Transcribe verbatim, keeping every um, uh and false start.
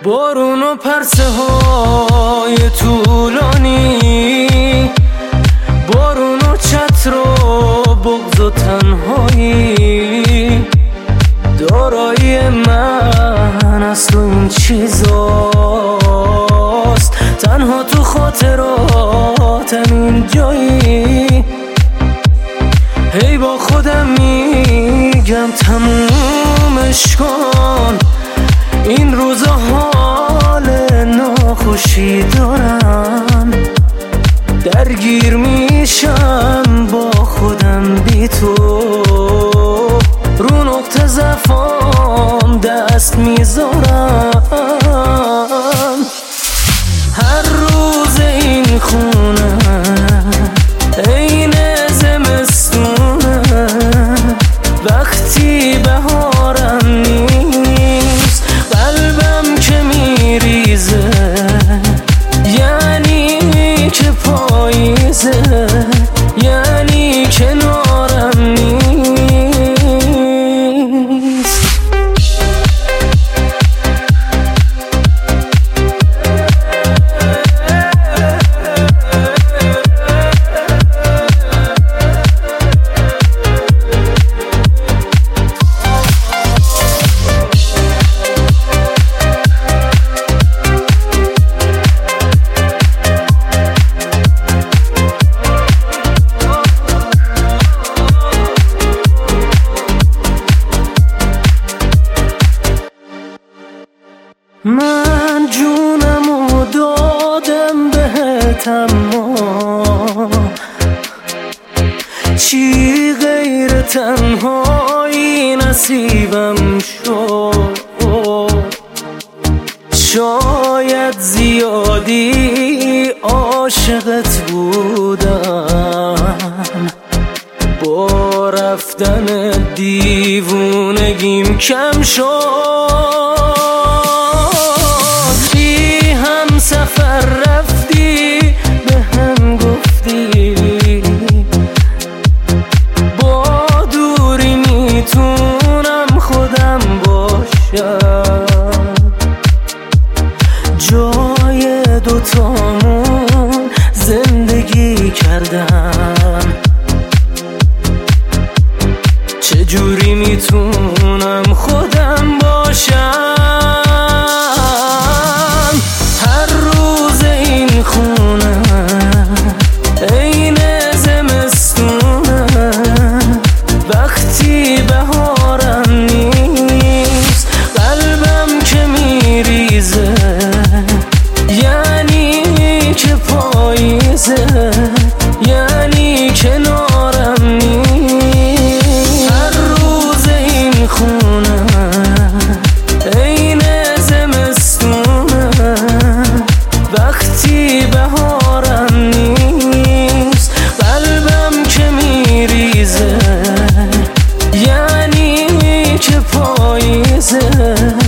بارون و پرسه های طولانی، بارون و چتر و بغض و تنهایی، دارایی من است و این چیزاست، تنها تو خاطراتم این جایی. هی با خودم میگم تمومش کن، این روزا حال ناخوشی دارم، درگیر میشم با خودم بی تو، رو نقطه ضعفام دست میذارم. هر روز این خونه عین زمستونه، وقتی بهارم نیست قلبم که میریزه، یعنی که پاییزه، یعنی کنارم نیست. من جونمو دادم بهت، اما چی غیر تنهایی نصیبم شد. شاید زیادی عاشقت بودم، با رفتن دیوونگیم کم شد. سفر رفتی به هم گفتی، با دوری میتونم خودم باشم، جای دوتامون زندگی کردم، چجوری میتونم خودم باشم. خونه عین زمستونه، وقتی بهارم نیست قلبم که میریزه، یعنی که پاییزه، یعنی کنارم نیست. هر روز این خونه عین زمستونه، وقتی بهارم نیست قلبم که میریزه، یعنی که پاییزه.